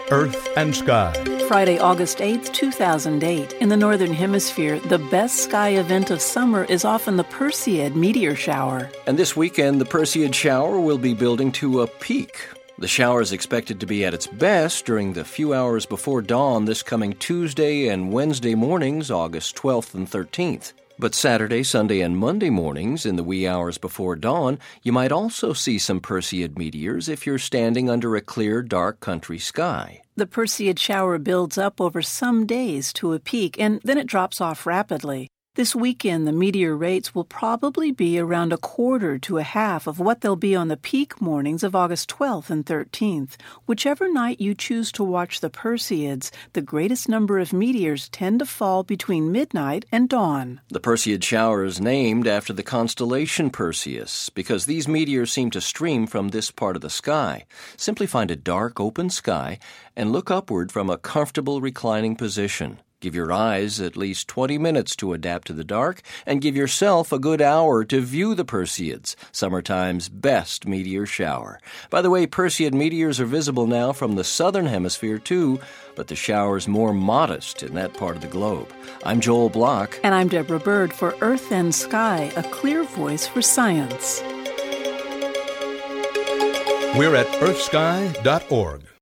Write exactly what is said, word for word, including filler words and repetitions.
Earth and Sky. Friday, August eighth, two thousand eight. In the Northern Hemisphere, the best sky event of summer is often the Perseid meteor shower. And this weekend, the Perseid shower will be building to a peak. The shower is expected to be at its best during the few hours before dawn this coming Tuesday and Wednesday mornings, August twelfth and thirteenth. But Saturday, Sunday, and Monday mornings, in the wee hours before dawn, you might also see some Perseid meteors if you're standing under a clear, dark country sky. The Perseid shower builds up over some days to a peak, and then it drops off rapidly. This weekend, the meteor rates will probably be around a quarter to a half of what they'll be on the peak mornings of August twelfth and thirteenth. Whichever night you choose to watch the Perseids, the greatest number of meteors tend to fall between midnight and dawn. The Perseid shower is named after the constellation Perseus because these meteors seem to stream from this part of the sky. Simply find a dark, open sky and look upward from a comfortable reclining position. Give your eyes at least twenty minutes to adapt to the dark, and give yourself a good hour to view the Perseids, summertime's best meteor shower. By the way, Perseid meteors are visible now from the southern hemisphere too, but the shower's more modest in that part of the globe. I'm Joel Block. And I'm Deborah Bird for Earth and Sky, a clear voice for science. We're at earth sky dot org.